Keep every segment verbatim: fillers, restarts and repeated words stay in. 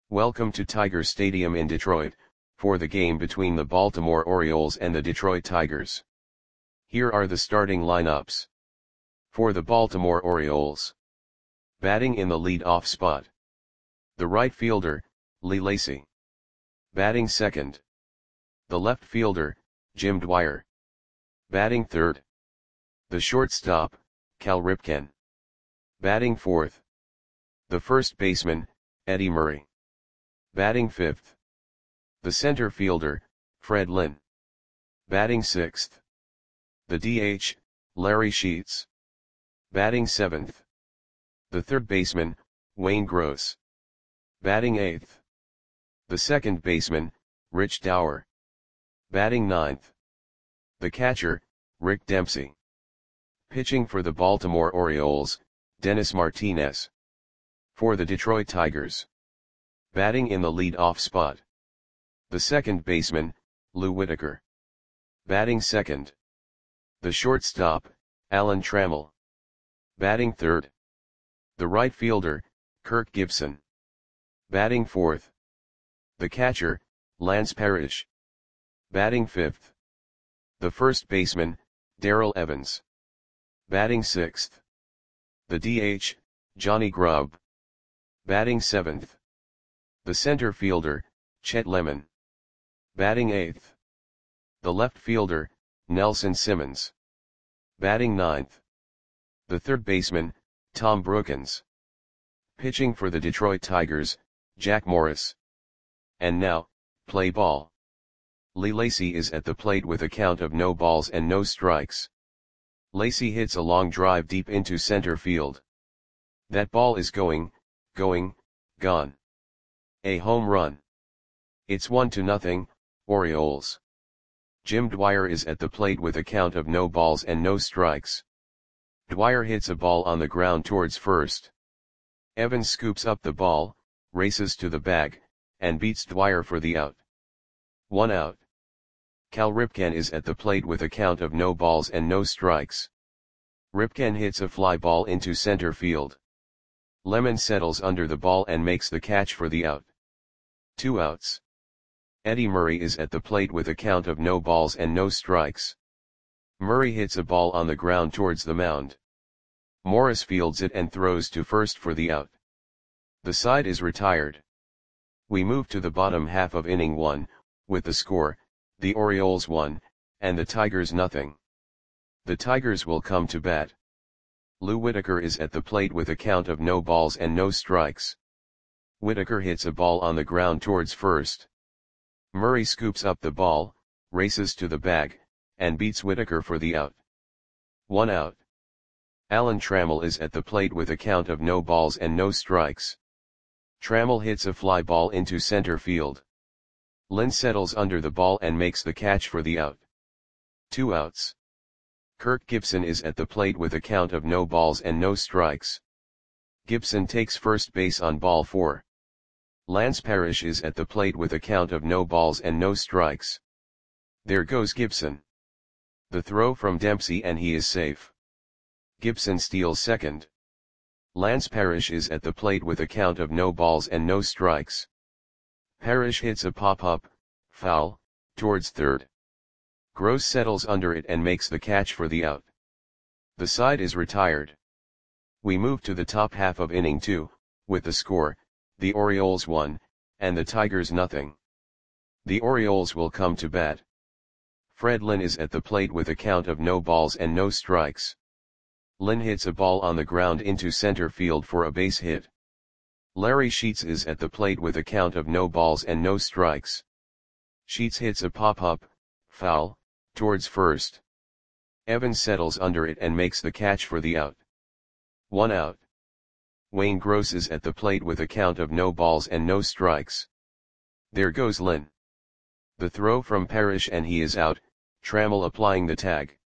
Welcome to Tiger Stadium in Detroit, for the game between the Baltimore Orioles and the Detroit Tigers. Here are the starting lineups. For the Baltimore Orioles. Batting in the lead-off spot. The right fielder, Lee Lacy. Batting second. The left fielder, Jim Dwyer. Batting third. The shortstop, Cal Ripken. Batting fourth. The first baseman, Eddie Murray. Batting fifth. The center fielder, Fred Lynn. Batting sixth. The D H, Larry Sheets. Batting seventh. The third baseman, Wayne Gross. Batting eighth. The second baseman, Rich Dauer. Batting ninth. The catcher, Rick Dempsey. Pitching for the Baltimore Orioles, Dennis Martinez. For the Detroit Tigers. Batting in the lead-off spot. The second baseman, Lou Whitaker. Batting second. The shortstop, Alan Trammell. Batting third. The right fielder, Kirk Gibson. Batting fourth. The catcher, Lance Parrish. Batting fifth. The first baseman, Darrell Evans. Batting sixth. The D H, Johnny Grubb. Batting seventh. The center fielder, Chet Lemon. Batting eighth. The left fielder, Nelson Simmons. Batting ninth. The third baseman, Tom Brookens. Pitching for the Detroit Tigers, Jack Morris. And now, play ball. Lee Lacy is at the plate with a count of no balls and no strikes. Lacy hits a long drive deep into center field. That ball is going, going, gone. A home run. It's one to nothing, Orioles. Jim Dwyer is at the plate with a count of no balls and no strikes. Dwyer hits a ball on the ground towards first. Evans scoops up the ball, races to the bag, and beats Dwyer for the out. One out. Cal Ripken is at the plate with a count of no balls and no strikes. Ripken hits a fly ball into center field. Lemon settles under the ball and makes the catch for the out. Two outs. Eddie Murray is at the plate with a count of no balls and no strikes. Murray hits a ball on the ground towards the mound. Morris fields it and throws to first for the out. The side is retired. We move to the bottom half of inning one, with the score, the Orioles one, and the Tigers nothing. The Tigers will come to bat. Lou Whitaker is at the plate with a count of no balls and no strikes. Whitaker hits a ball on the ground towards first. Murray scoops up the ball, races to the bag, and beats Whitaker for the out. One out. Alan Trammell is at the plate with a count of no balls and no strikes. Trammell hits a fly ball into center field. Lynn settles under the ball and makes the catch for the out. Two outs. Kirk Gibson is at the plate with a count of no balls and no strikes. Gibson takes first base on ball four. Lance Parrish is at the plate with a count of no balls and no strikes. There goes Gibson. The throw from Dempsey and he is safe. Gibson steals second. Lance Parrish is at the plate with a count of no balls and no strikes. Parrish hits a pop-up, foul, towards third. Gross settles under it and makes the catch for the out. The side is retired. We move to the top half of inning two, with the score, the Orioles one, and the Tigers nothing. The Orioles will come to bat. Fred Lynn is at the plate with a count of no balls and no strikes. Lynn hits a ball on the ground into center field for a base hit. Larry Sheets is at the plate with a count of no balls and no strikes. Sheets hits a pop-up, foul, towards first. Evans settles under it and makes the catch for the out. One out. Wayne Gross is at the plate with a count of no balls and no strikes. There goes Lynn. The throw from Parrish and he is out, Trammell applying the tag.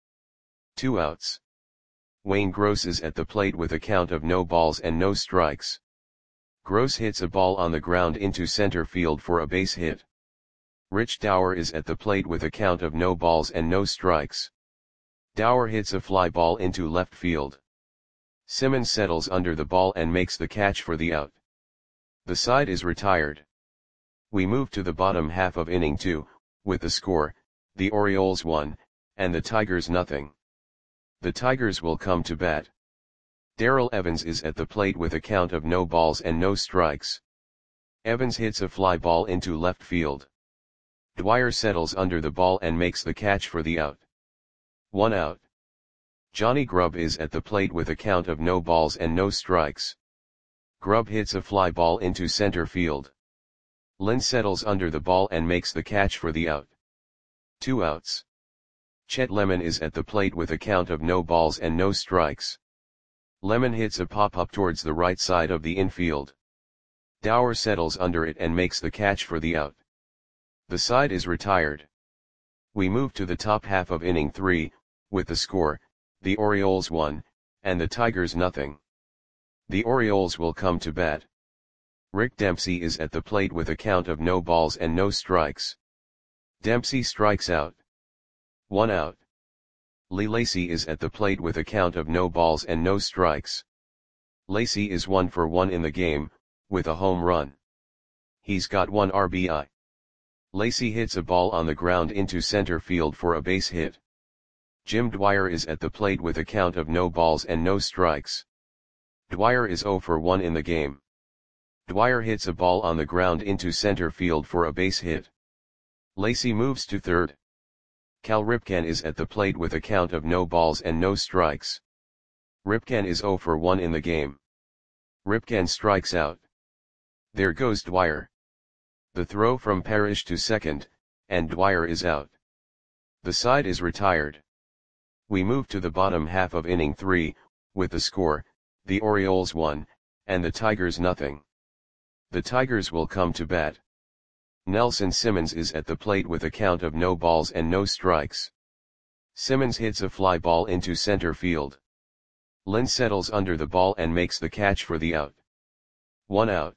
Two outs. Wayne Gross is at the plate with a count of no balls and no strikes. Gross hits a ball on the ground into center field for a base hit. Rich Dauer is at the plate with a count of no balls and no strikes. Dauer hits a fly ball into left field. Simmons settles under the ball and makes the catch for the out. The side is retired. We move to the bottom half of inning two, with the score, the Orioles one, and the Tigers nothing. The Tigers will come to bat. Darrell Evans is at the plate with a count of no balls and no strikes. Evans hits a fly ball into left field. Dwyer settles under the ball and makes the catch for the out. One out. Johnny Grubb is at the plate with a count of no balls and no strikes. Grubb hits a fly ball into center field. Lynn settles under the ball and makes the catch for the out. Two outs. Chet Lemon is at the plate with a count of no balls and no strikes. Lemon hits a pop-up towards the right side of the infield. Dower settles under it and makes the catch for the out. The side is retired. We move to the top half of inning three, with the score, the Orioles one, and the Tigers nothing. The Orioles will come to bat. Rick Dempsey is at the plate with a count of no balls and no strikes. Dempsey strikes out. One out. Lee Lacy is at the plate with a count of no balls and no strikes. Lacy is one for one in the game, with a home run. He's got one R B I. Lacy hits a ball on the ground into center field for a base hit. Jim Dwyer is at the plate with a count of no balls and no strikes. Dwyer is zero for one in the game. Dwyer hits a ball on the ground into center field for a base hit. Lacy moves to third. Cal Ripken is at the plate with a count of no balls and no strikes. Ripken is zero for one in the game. Ripken strikes out. There goes Dwyer. The throw from Parrish to second, and Dwyer is out. The side is retired. We move to the bottom half of inning three, with the score, the Orioles one, and the Tigers nothing. The Tigers will come to bat. Nelson Simmons is at the plate with a count of no balls and no strikes. Simmons hits a fly ball into center field. Lynn settles under the ball and makes the catch for the out. One out.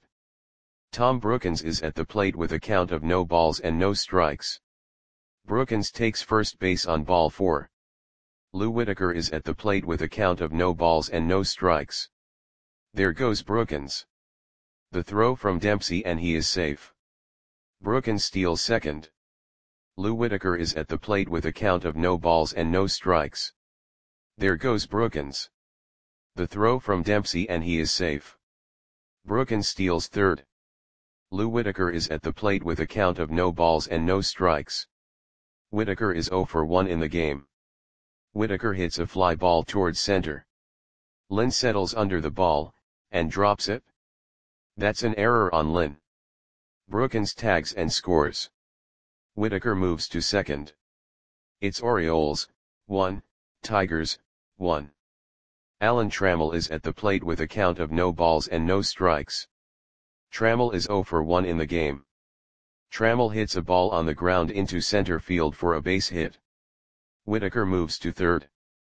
Tom Brookins is at the plate with a count of no balls and no strikes. Brookins takes first base on ball four. Lou Whitaker is at the plate with a count of no balls and no strikes. There goes Brookins. The throw from Dempsey and he is safe. Brookins steals second. Lou Whitaker is at the plate with a count of no balls and no strikes. There goes Brookins. The throw from Dempsey and he is safe. Brookins steals third. Lou Whitaker is at the plate with a count of no balls and no strikes. Whitaker is zero for one in the game. Whitaker hits a fly ball towards center. Lynn settles under the ball, and drops it. That's an error on Lynn. Brookins tags and scores. Whitaker moves to second. It's Orioles, one, Tigers, one. Alan Trammell is at the plate with a count of no balls and no strikes. Trammell is zero for one in the game. Trammell hits a ball on the ground into center field for a base hit. Whitaker moves to third.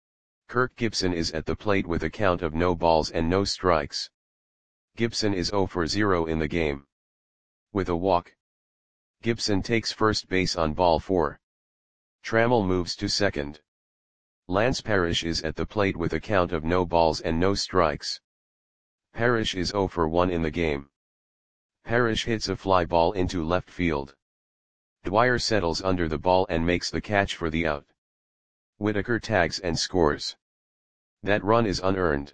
Kirk Gibson is at the plate with a count of no balls and no strikes. Gibson is zero for zero in the game. With a walk, Gibson takes first base on ball four. Trammell moves to second. Lance Parrish is at the plate with a count of no balls and no strikes. Parrish is zero for one in the game. Parrish hits a fly ball into left field. Dwyer settles under the ball and makes the catch for the out. Whitaker tags and scores. That run is unearned.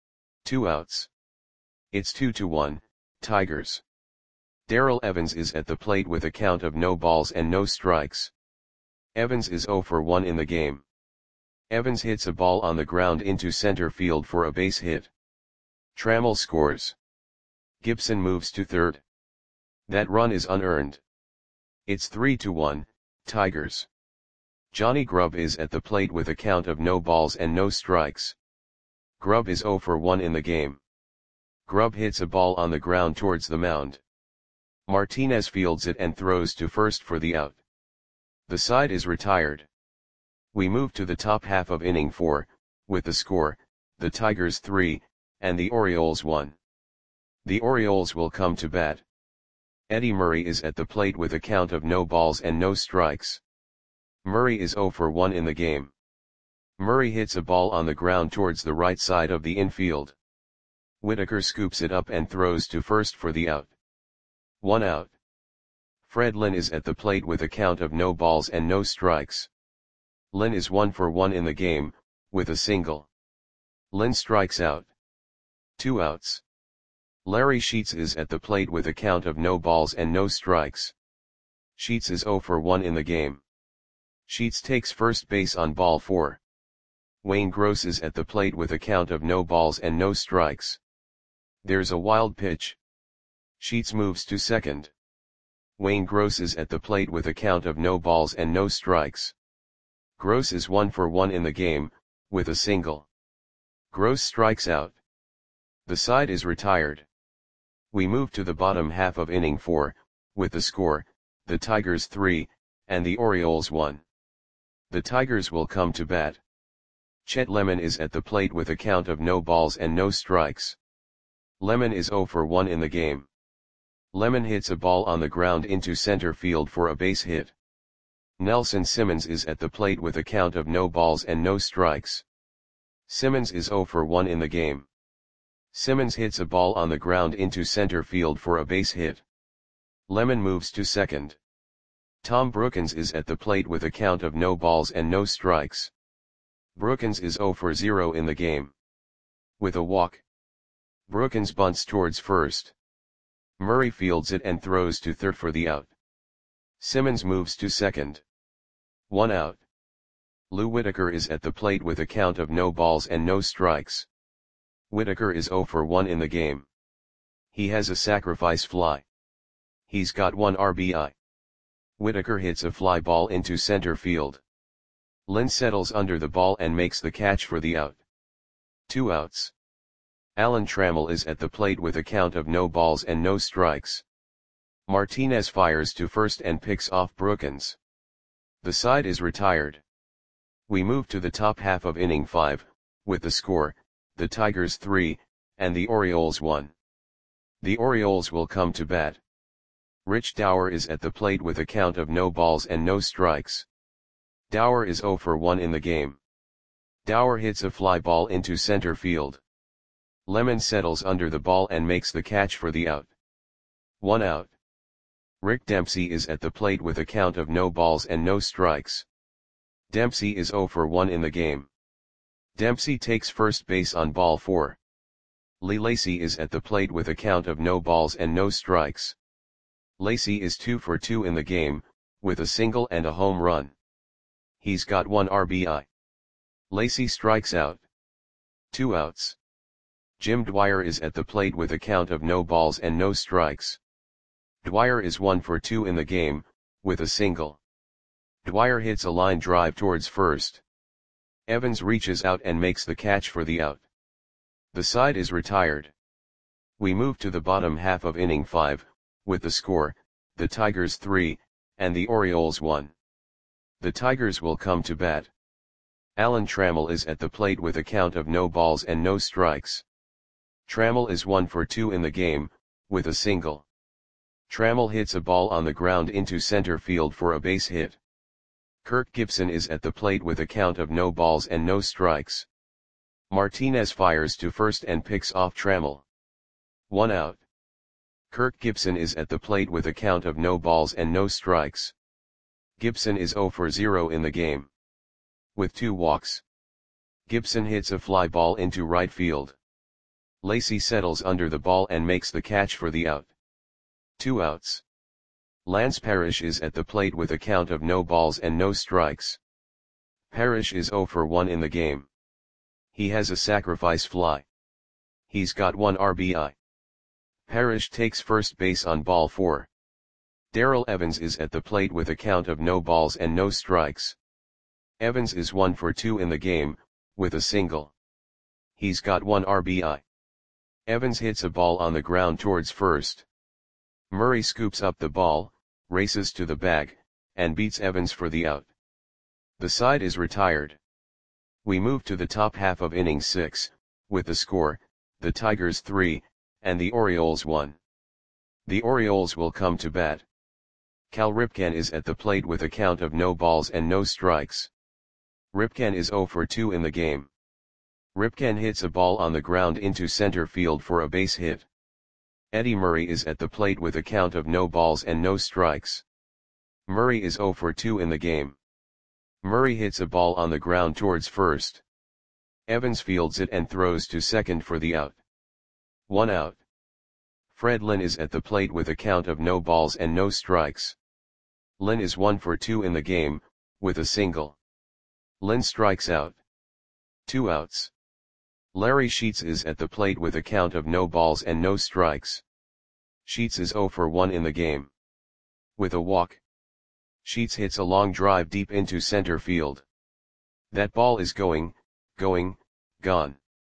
Two outs. It's two to one, Tigers. Darrell Evans is at the plate with a count of no balls and no strikes. Evans is zero for one in the game. Evans hits a ball on the ground into center field for a base hit. Trammell scores. Gibson moves to third. That run is unearned. It's three to one, Tigers. Johnny Grubb is at the plate with a count of no balls and no strikes. Grubb is zero for one in the game. Grubb hits a ball on the ground towards the mound. Martinez fields it and throws to first for the out. The side is retired. We move to the top half of inning four, with the score, the Tigers three, and the Orioles one. The Orioles will come to bat. Eddie Murray is at the plate with a count of no balls and no strikes. Murray is zero for one in the game. Murray hits a ball on the ground towards the right side of the infield. Whitaker scoops it up and throws to first for the out. One out. Fred Lynn is at the plate with a count of no balls and no strikes. Lynn is one for one in the game, with a single. Lynn strikes out. Two outs. Larry Sheets is at the plate with a count of no balls and no strikes. Sheets is zero for one in the game. Sheets takes first base on ball four. Wayne Gross is at the plate with a count of no balls and no strikes. There's a wild pitch. Sheets moves to second. Wayne Gross is at the plate with a count of no balls and no strikes. Gross is one for one in the game, with a single. Gross strikes out. The side is retired. We move to the bottom half of inning four, with the score, the Tigers three, and the Orioles one. The Tigers will come to bat. Chet Lemon is at the plate with a count of no balls and no strikes. Lemon is zero for one in the game. Lemon hits a ball on the ground into center field for a base hit. Nelson Simmons is at the plate with a count of no balls and no strikes. Simmons is zero for one in the game. Simmons hits a ball on the ground into center field for a base hit. Lemon moves to second. Tom Brookins is at the plate with a count of no balls and no strikes. Brookins is zero for zero in the game. With a walk. Brookins bunts towards first. Murray fields it and throws to third for the out. Simmons moves to second. One out. Lou Whitaker is at the plate with a count of no balls and no strikes. Whitaker is zero for one in the game. He has a sacrifice fly. He's got one R B I. Whitaker hits a fly ball into center field. Lynn settles under the ball and makes the catch for the out. Two outs. Alan Trammell is at the plate with a count of no balls and no strikes. Martinez fires to first and picks off Brookins. The side is retired. We move to the top half of inning five, with the score, the Tigers three, and the Orioles one. The Orioles will come to bat. Rich Dower is at the plate with a count of no balls and no strikes. Dower is zero for one in the game. Dower hits a fly ball into center field. Lemon settles under the ball and makes the catch for the out. One out. Rick Dempsey is at the plate with a count of no balls and no strikes. Dempsey is zero for one in the game. Dempsey takes first base on ball four. Lee Lacy is at the plate with a count of no balls and no strikes. Lacy is two for two in the game, with a single and a home run. He's got one R B I. Lacy strikes out. Two outs. Jim Dwyer is at the plate with a count of no balls and no strikes. Dwyer is one for two in the game, with a single. Dwyer hits a line drive towards first. Evans reaches out and makes the catch for the out. The side is retired. We move to the bottom half of inning five, with the score, the Tigers three, and the Orioles one. The Tigers will come to bat. Alan Trammell is at the plate with a count of no balls and no strikes. Trammell is one for two in the game, with a single. Trammell hits a ball on the ground into center field for a base hit. Kirk Gibson is at the plate with a count of no balls and no strikes. Martinez fires to first and picks off Trammell. One out. Kirk Gibson is at the plate with a count of no balls and no strikes. Gibson is zero for zero in the game. With two walks. Gibson hits a fly ball into right field. Lacy settles under the ball and makes the catch for the out. Two outs. Lance Parrish is at the plate with a count of no balls and no strikes. Parrish is zero for one in the game. He has a sacrifice fly. He's got one R B I. Parrish takes first base on ball four. Darrell Evans is at the plate with a count of no balls and no strikes. Evans is one for two in the game, with a single. He's got one R B I. Evans hits a ball on the ground towards first. Murray scoops up the ball, races to the bag, and beats Evans for the out. The side is retired. We move to the top half of inning six, with the score, the Tigers three, and the Orioles one. The Orioles will come to bat. Cal Ripken is at the plate with a count of no balls and no strikes. Ripken is zero for two in the game. Ripken hits a ball on the ground into center field for a base hit. Eddie Murray is at the plate with a count of no balls and no strikes. Murray is zero for two in the game. Murray hits a ball on the ground towards first. Evans fields it and throws to second for the out. One out. Fred Lynn is at the plate with a count of no balls and no strikes. Lynn is one for two in the game, with a single. Lynn strikes out. Two outs. Larry Sheets is at the plate with a count of no balls and no strikes. Sheets is zero for one in the game. With a walk. Sheets hits a long drive deep into center field. That ball is going, going, gone.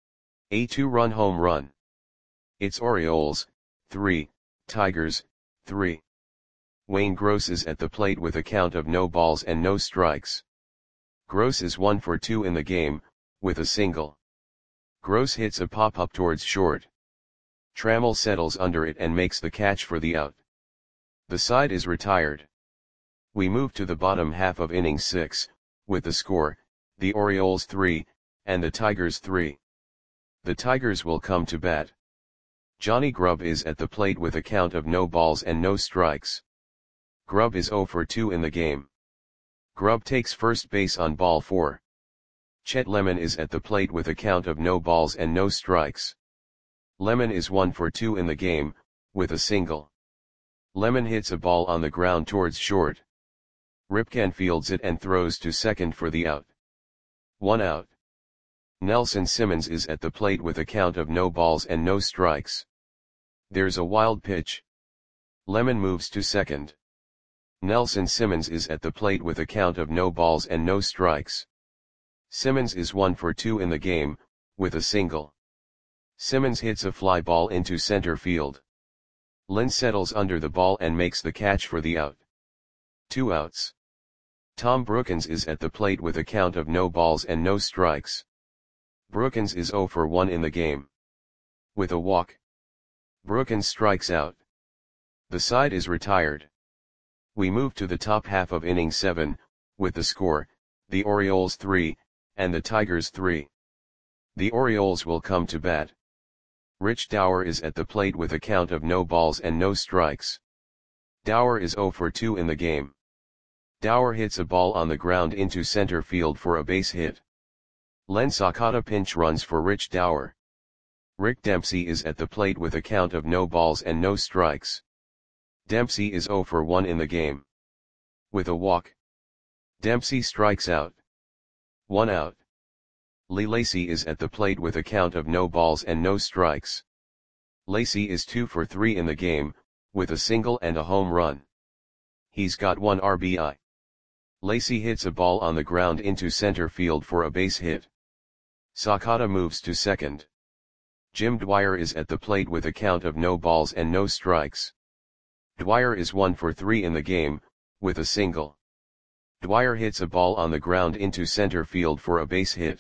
A two-run home run. It's Orioles, three, Tigers, three. Wayne Gross is at the plate with a count of no balls and no strikes. Gross is one for two in the game, with a single. Gross hits a pop-up towards short. Trammell settles under it and makes the catch for the out. The side is retired. We move to the bottom half of inning six, with the score, the Orioles three, and the Tigers three. The Tigers will come to bat. Johnny Grubb is at the plate with a count of no balls and no strikes. Grubb is zero for two in the game. Grubb takes first base on ball four. Chet Lemon is at the plate with a count of no balls and no strikes. Lemon is one for two in the game, with a single. Lemon hits a ball on the ground towards short. Ripken fields it and throws to second for the out. One out. Nelson Simmons is at the plate with a count of no balls and no strikes. There's a wild pitch. Lemon moves to second. Nelson Simmons is at the plate with a count of no balls and no strikes. Simmons is one for two in the game, with a single. Simmons hits a fly ball into center field. Lynn settles under the ball and makes the catch for the out. Two outs. Tom Brookens is at the plate with a count of no balls and no strikes. Brookens is zero for one in the game. With a walk. Brookens strikes out. The side is retired. We move to the top half of inning seven, with the score, the Orioles three, and the Tigers three. The Orioles will come to bat. Rich Dower is at the plate with a count of no balls and no strikes. Dower is zero for two in the game. Dower hits a ball on the ground into center field for a base hit. Len Sakata pinch runs for Rich Dower. Rick Dempsey is at the plate with a count of no balls and no strikes. Dempsey is zero for one in the game. With a walk. Dempsey strikes out. One out. Lee Lacy is at the plate with a count of no balls and no strikes. Lacy is two for three in the game, with a single and a home run. He's got one R B I. Lacy hits a ball on the ground into center field for a base hit. Sakata moves to second. Jim Dwyer is at the plate with a count of no balls and no strikes. Dwyer is one for three in the game, with a single. Dwyer hits a ball on the ground into center field for a base hit.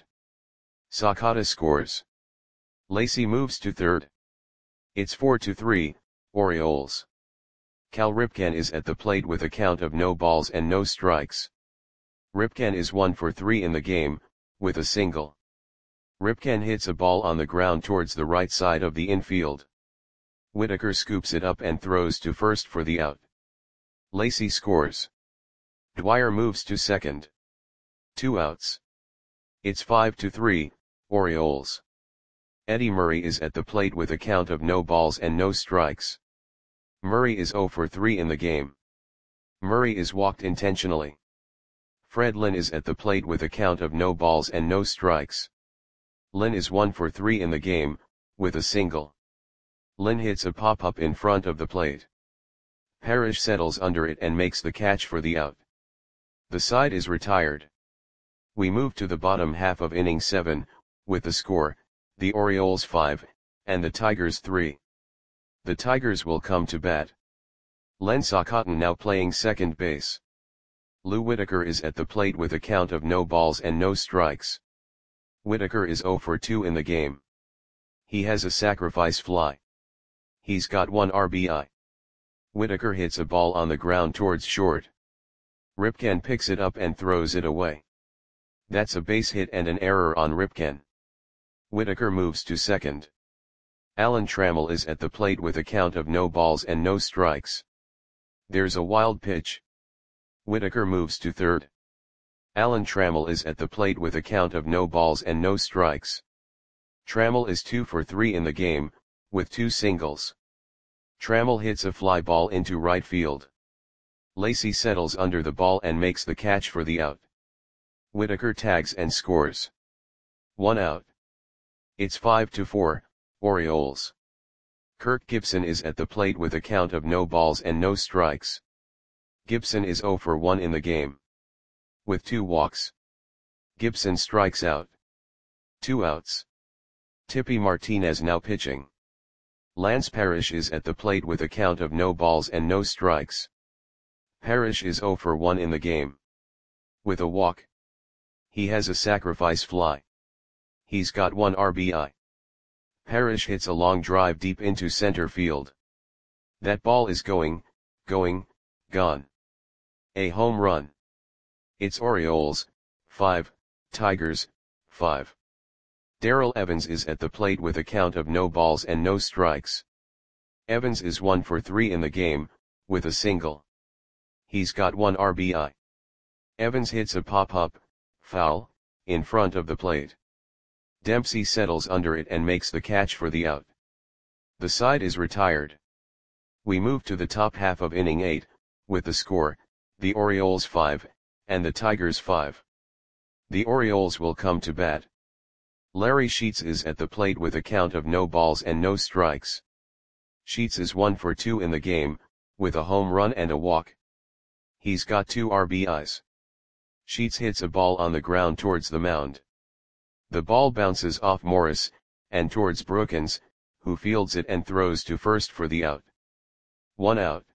Sakata scores. Lacy moves to third. It's four to three, Orioles. Cal Ripken is at the plate with a count of no balls and no strikes. Ripken is one for three in the game, with a single. Ripken hits a ball on the ground towards the right side of the infield. Whitaker scoops it up and throws to first for the out. Lacy scores. Dwyer moves to second. Two outs. It's five to three, Orioles. Eddie Murray is at the plate with a count of no balls and no strikes. Murray is zero for three in the game. Murray is walked intentionally. Fred Lynn is at the plate with a count of no balls and no strikes. Lynn is one for three in the game, with a single. Lynn hits a pop-up in front of the plate. Parrish settles under it and makes the catch for the out. The side is retired. We move to the bottom half of inning seven, with the score, the Orioles five, and the Tigers three. The Tigers will come to bat. Len Sakatan now playing second base. Lou Whitaker is at the plate with a count of no balls and no strikes. Whitaker is zero for two in the game. He has a sacrifice fly. He's got one R B I. Whitaker hits a ball on the ground towards short. Ripken picks it up and throws it away. That's a base hit and an error on Ripken. Whitaker moves to second. Alan Trammell is at the plate with a count of no balls and no strikes. There's a wild pitch. Whitaker moves to third. Alan Trammell is at the plate with a count of no balls and no strikes. Trammell is two for three in the game, with two singles. Trammell hits a fly ball into right field. Lacy settles under the ball and makes the catch for the out. Whitaker tags and scores. One out. It's five to four, Orioles. Kirk Gibson is at the plate with a count of no balls and no strikes. Gibson is zero for one in the game. With two walks. Gibson strikes out. Two outs. Tippy Martinez now pitching. Lance Parrish is at the plate with a count of no balls and no strikes. Parrish is zero for one in the game. With a walk. He has a sacrifice fly. He's got one R B I. Parrish hits a long drive deep into center field. That ball is going, going, gone. A home run. It's Orioles, five, Tigers, five. Darrell Evans is at the plate with a count of no balls and no strikes. Evans is one for three in the game, with a single. He's got one R B I. Evans hits a pop-up, foul, in front of the plate. Dempsey settles under it and makes the catch for the out. The side is retired. We move to the top half of inning eight, with the score, the Orioles five, and the Tigers five. The Orioles will come to bat. Larry Sheets is at the plate with a count of no balls and no strikes. Sheets is one for two in the game, with a home run and a walk. He's got two R B Is. Sheets hits a ball on the ground towards the mound. The ball bounces off Morris, and towards Brookins, who fields it and throws to first for the out. One out.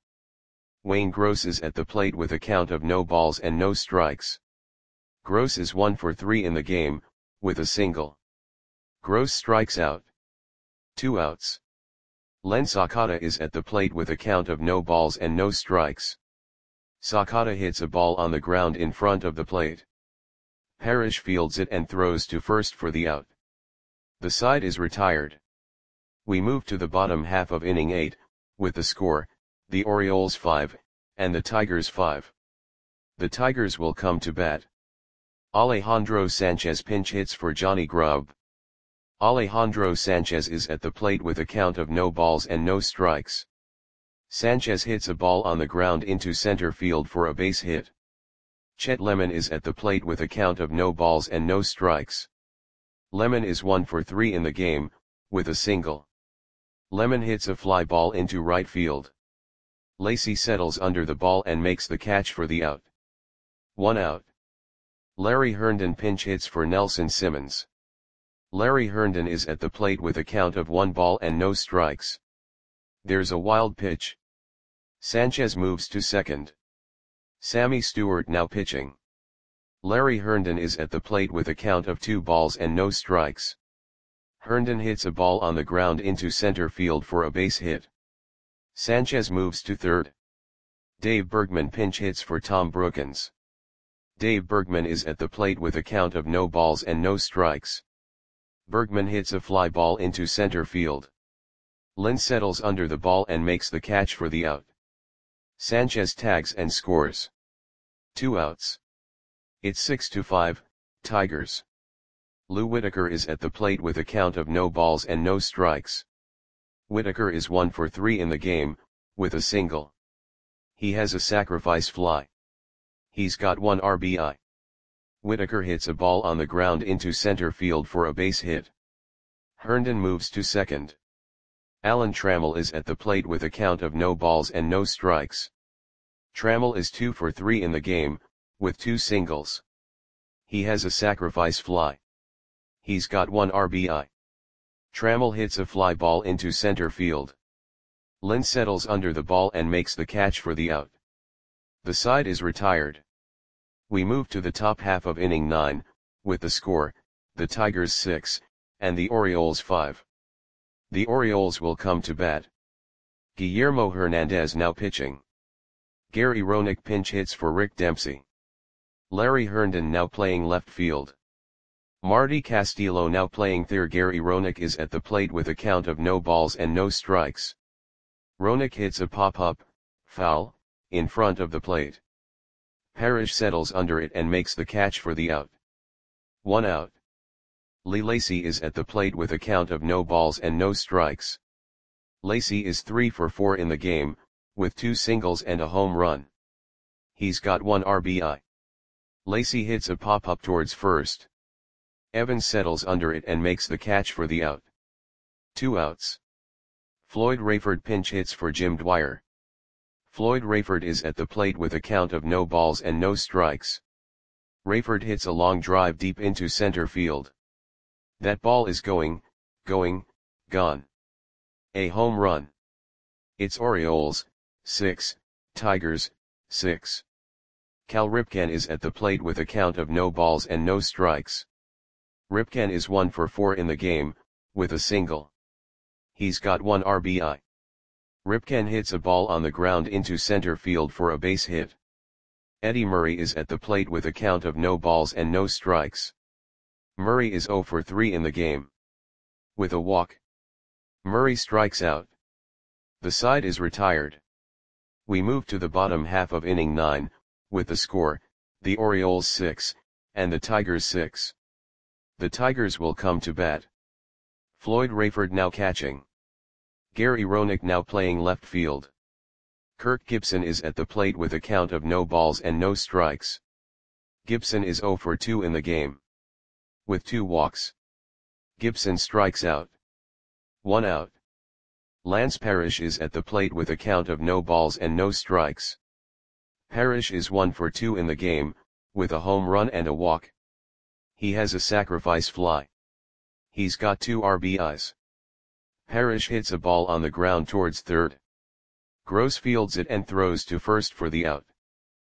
Wayne Gross is at the plate with a count of no balls and no strikes. Gross is one for three in the game, with a single. Gross strikes out. Two outs. Len Sakata is at the plate with a count of no balls and no strikes. Sakata hits a ball on the ground in front of the plate. Parrish fields it and throws to first for the out. The side is retired. We move to the bottom half of inning eight, with the score, the Orioles five, and the Tigers five. The Tigers will come to bat. Alejandro Sanchez pinch hits for Johnny Grubb. Alejandro Sanchez is at the plate with a count of no balls and no strikes. Sanchez hits a ball on the ground into center field for a base hit. Chet Lemon is at the plate with a count of no balls and no strikes. Lemon is one for three in the game, with a single. Lemon hits a fly ball into right field. Lacy settles under the ball and makes the catch for the out. One out. Larry Herndon pinch hits for Nelson Simmons. Larry Herndon is at the plate with a count of one ball and no strikes. There's a wild pitch. Sanchez moves to second. Sammy Stewart now pitching. Larry Herndon is at the plate with a count of two balls and no strikes. Herndon hits a ball on the ground into center field for a base hit. Sanchez moves to third. Dave Bergman pinch hits for Tom Brookins. Dave Bergman is at the plate with a count of no balls and no strikes. Bergman hits a fly ball into center field. Lynn settles under the ball and makes the catch for the out. Sanchez tags and scores. Two outs. It's six to five, Tigers. Lou Whitaker is at the plate with a count of no balls and no strikes. Whitaker is one for three in the game, with a single. He has a sacrifice fly. He's got one R B I. Whitaker hits a ball on the ground into center field for a base hit. Herndon moves to second. Alan Trammell is at the plate with a count of no balls and no strikes. Trammell is two for three in the game, with two singles. He has a sacrifice fly. He's got one R B I. Trammell hits a fly ball into center field. Lynn settles under the ball and makes the catch for the out. The side is retired. We move to the top half of inning nine, with the score, the Tigers six, and the Orioles five. The Orioles will come to bat. Guillermo Hernandez now pitching. Gary Roenick pinch hits for Rick Dempsey. Larry Herndon now playing left field. Marty Castillo now playing third. Gary Roenick is at the plate with a count of no balls and no strikes. Roenick hits a pop-up, foul, in front of the plate. Parrish settles under it and makes the catch for the out. One out. Lee Lacy is at the plate with a count of no balls and no strikes. Lacy is three for four in the game, with two singles and a home run. He's got one R B I. Lacy hits a pop-up towards first. Evans settles under it and makes the catch for the out. Two outs. Floyd Rayford pinch hits for Jim Dwyer. Floyd Rayford is at the plate with a count of no balls and no strikes. Rayford hits a long drive deep into center field. That ball is going, going, gone. A home run. It's Orioles, six, Tigers, six. Cal Ripken is at the plate with a count of no balls and no strikes. Ripken is one for four in the game, with a single. He's got one R B I. Ripken hits a ball on the ground into center field for a base hit. Eddie Murray is at the plate with a count of no balls and no strikes. Murray is zero for three in the game. With a walk. Murray strikes out. The side is retired. We move to the bottom half of inning nine, with the score, the Orioles six, and the Tigers six. The Tigers will come to bat. Floyd Rayford now catching. Gary Roenick now playing left field. Kirk Gibson is at the plate with a count of no balls and no strikes. Gibson is zero for two in the game. With two walks. Gibson strikes out. One out. Lance Parrish is at the plate with a count of no balls and no strikes. Parrish is one for two in the game, with a home run and a walk. He has a sacrifice fly. He's got two R B Is. Parrish hits a ball on the ground towards third. Gross fields it and throws to first for the out.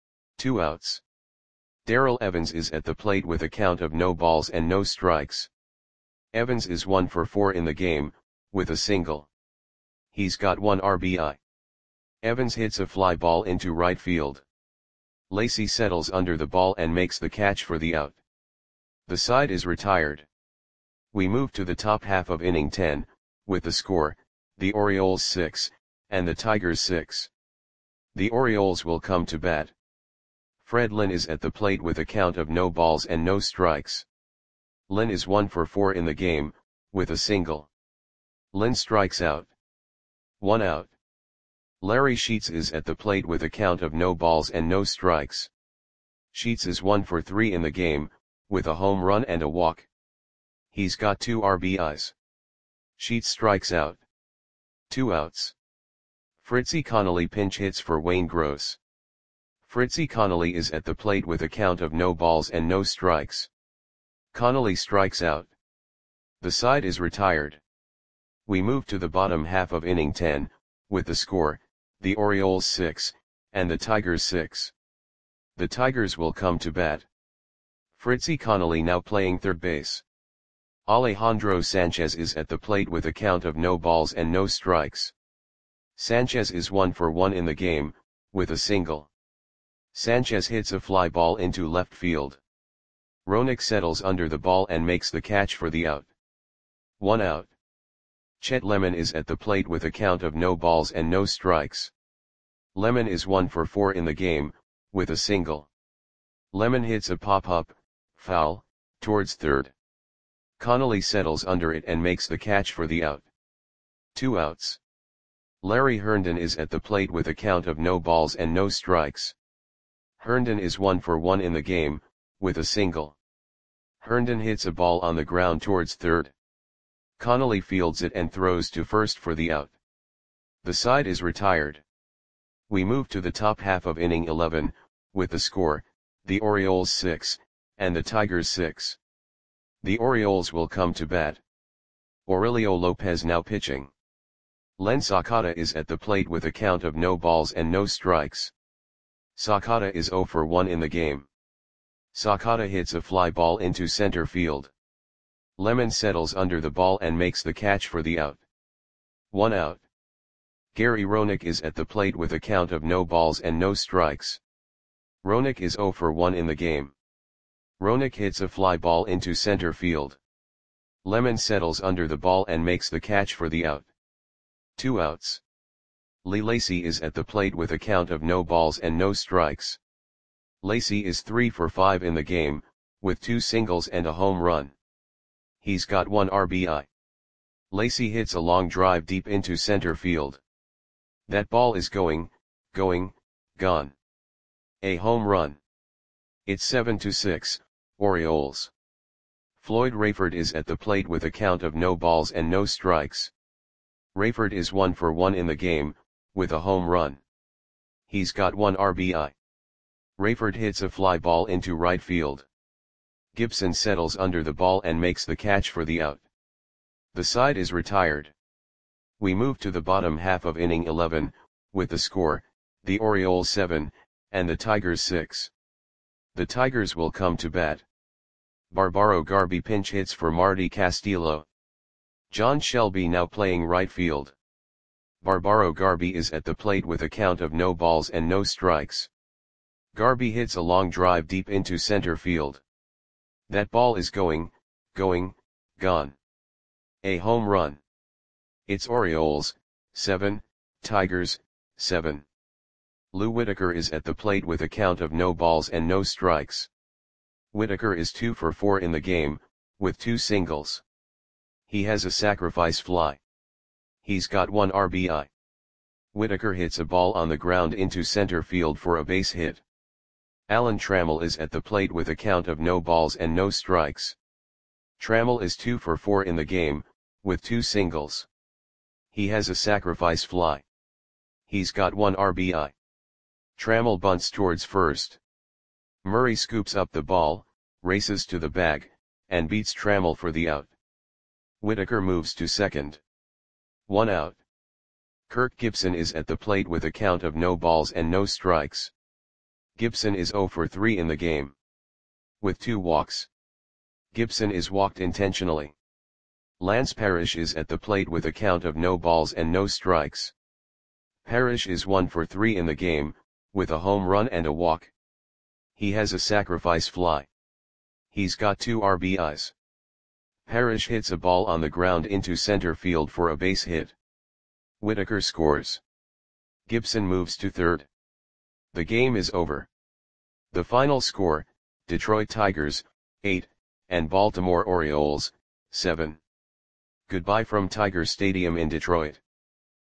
Two outs. Darrell Evans is at the plate with a count of no balls and no strikes. Evans is one for four in the game, with a single. He's got one R B I. Evans hits a fly ball into right field. Lacy settles under the ball and makes the catch for the out. The side is retired. We move to the top half of inning ten, with the score, the Orioles six, and the Tigers six. The Orioles will come to bat. Fred Lynn is at the plate with a count of no balls and no strikes. Lynn is one for four in the game, with a single. Lynn strikes out. One out. Larry Sheets is at the plate with a count of no balls and no strikes. Sheets is one for three in the game, with a home run and a walk. He's got two R B Is. Sheets strikes out. Two outs. Fritzy Connolly pinch hits for Wayne Gross. Fritzy Connolly is at the plate with a count of no balls and no strikes. Connolly strikes out. The side is retired. We move to the bottom half of inning ten, with the score, the Orioles six, and the Tigers six. The Tigers will come to bat. Fritzy Connolly now playing third base. Alejandro Sanchez is at the plate with a count of no balls and no strikes. Sanchez is one for one in the game, with a single. Sanchez hits a fly ball into left field. Roenick settles under the ball and makes the catch for the out. One out. Chet Lemon is at the plate with a count of no balls and no strikes. Lemon is one for four in the game, with a single. Lemon hits a pop-up, foul, towards third. Connolly settles under it and makes the catch for the out. Two outs. Larry Herndon is at the plate with a count of no balls and no strikes. Herndon is one for one in the game, with a single. Herndon hits a ball on the ground towards third. Connolly fields it and throws to first for the out. The side is retired. We move to the top half of inning eleven, with the score, the Orioles six, and the Tigers six. The Orioles will come to bat. Aurelio Lopez now pitching. Len Sakata is at the plate with a count of no balls and no strikes. Sakata is zero for one in the game. Sakata hits a fly ball into center field. Lemon settles under the ball and makes the catch for the out. One out. Gary Roenick is at the plate with a count of no balls and no strikes. Roenick is zero for one in the game. Roenick hits a fly ball into center field. Lemon settles under the ball and makes the catch for the out. Two outs. Lee Lacy is at the plate with a count of no balls and no strikes. Lacy is three for five in the game, with two singles and a home run. He's got one R B I. Lacy hits a long drive deep into center field. That ball is going, going, gone. A home run. It's seven to six, Orioles. Floyd Rayford is at the plate with a count of no balls and no strikes. Rayford is one for one in the game, with a home run. He's got one R B I. Rayford hits a fly ball into right field. Gibson settles under the ball and makes the catch for the out. The side is retired. We move to the bottom half of inning eleven, with the score, the Orioles seven, and the Tigers six. The Tigers will come to bat. Barbaro Garby pinch hits for Marty Castillo. John Shelby now playing right field. Barbaro Garby is at the plate with a count of no balls and no strikes. Garby hits a long drive deep into center field. That ball is going, going, gone. A home run. It's Orioles, seven, Tigers, seven. Lou Whitaker is at the plate with a count of no balls and no strikes. Whitaker is two for four in the game, with two singles. He has a sacrifice fly. He's got one R B I. Whitaker hits a ball on the ground into center field for a base hit. Alan Trammell is at the plate with a count of no balls and no strikes. Trammell is two for four in the game, with two singles. He has a sacrifice fly. He's got one R B I. Trammell bunts towards first. Murray scoops up the ball, races to the bag, and beats Trammell for the out. Whitaker moves to second. One out. Kirk Gibson is at the plate with a count of no balls and no strikes. Gibson is zero for three in the game. With two walks. Gibson is walked intentionally. Lance Parrish is at the plate with a count of no balls and no strikes. Parrish is one for three in the game, with a home run and a walk. He has a sacrifice fly. He's got two R B Is. Parrish hits a ball on the ground into center field for a base hit. Whitaker scores. Gibson moves to third. The game is over. The final score, Detroit Tigers, eight, and Baltimore Orioles, seven. Goodbye from Tiger Stadium in Detroit.